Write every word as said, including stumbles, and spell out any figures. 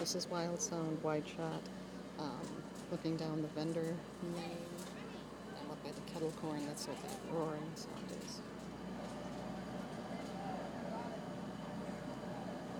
This is Wild Sound, Wide Shot. Um, looking down the vendor name. And look by the kettle corn, that's what that roaring sound is.